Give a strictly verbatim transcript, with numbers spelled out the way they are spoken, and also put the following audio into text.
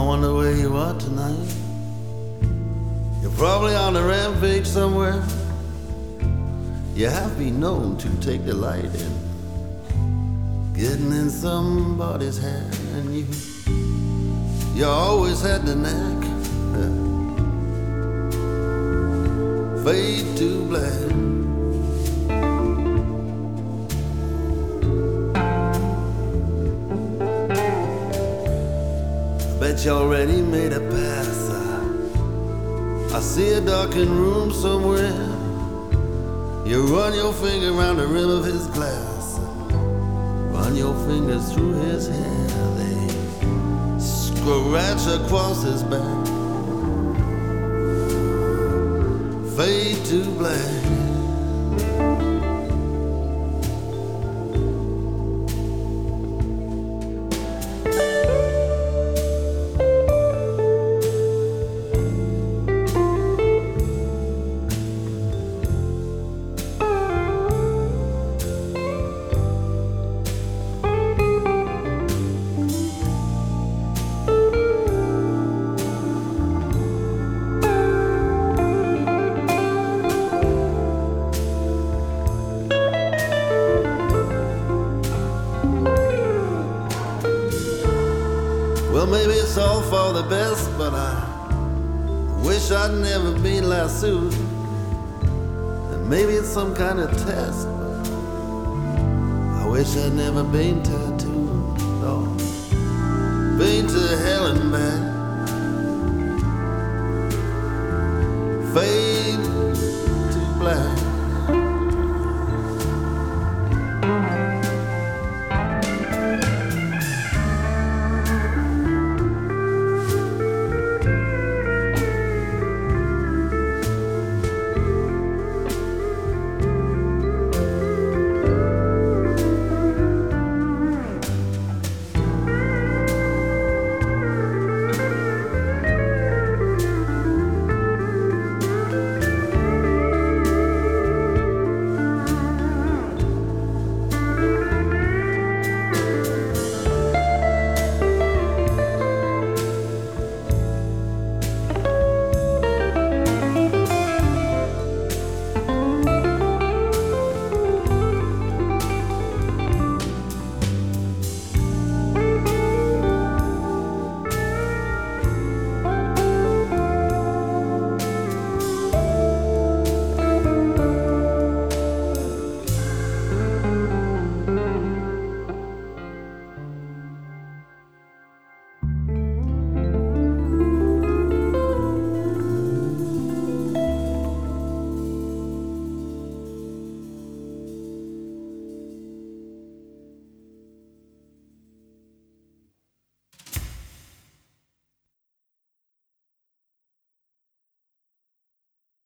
wonder where you are tonight. You're probably on a rampage somewhere. You have been known to take delight in getting in somebody's hair, and you you always had the knack. Fade to black. Bet you already made a pass. I see a darkened room somewhere. You run your finger around the rim of his glass. Run your fingers through his hair. They scratch across his back. Fade to black. Well, maybe it's all for the best, but I wish I'd never been lassoed. And maybe it's some kind of test, but I wish I'd never been tattooed. Oh.